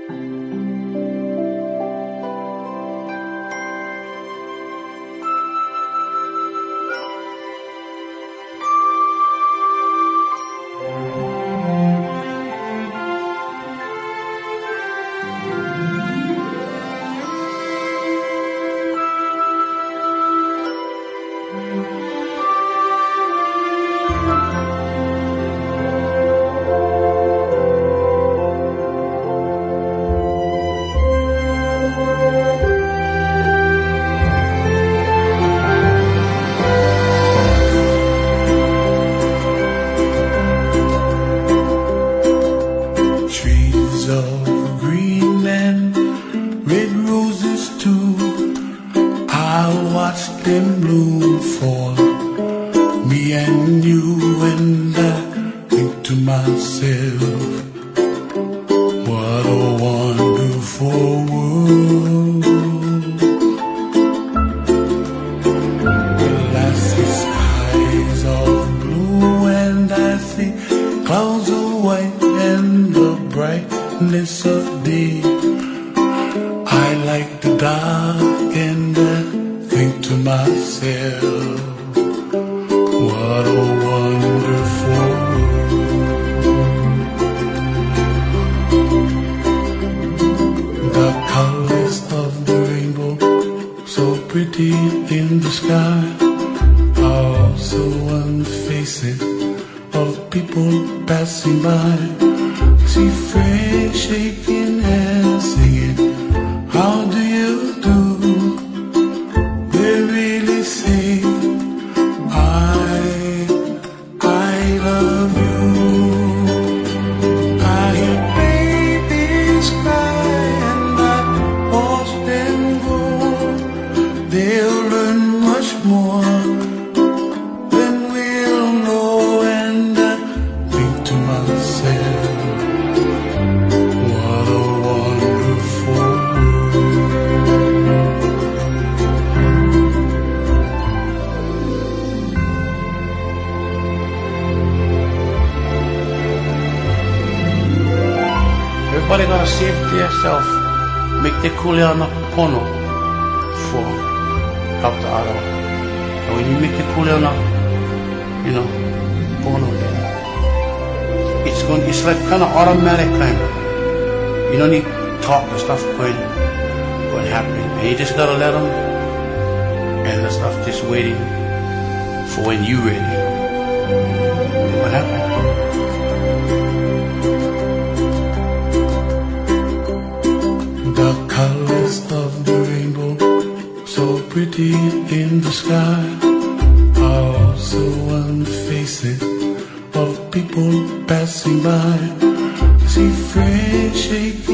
them bloom for me and you, and I think to myself, what a wonderful world. Well, I see skies of blue and I see clouds of white and the brightness of day. I like the dark and I think to myself, what a wonderful world. The colors of the rainbow, so pretty in the sky, are also on the faces of people passing by. See friends shaking hands, singing, how do you do? They really say, I love you. I hear babies cry and I watch them grow. They'll learn much more than we'll know, and I think to myself, what a wonderful world. Everybody gotta see it to yourself. Make the kuleana pono for help the other one. And when you make the kuleana, pono, then it's like kind of automatic kind of. You don't need talk the stuff going happening. And you just gotta let them, and the stuff just waiting for when you ready. What happened? The colors of the rainbow, so pretty in the sky, are also on the faces of people passing by. See friends shaking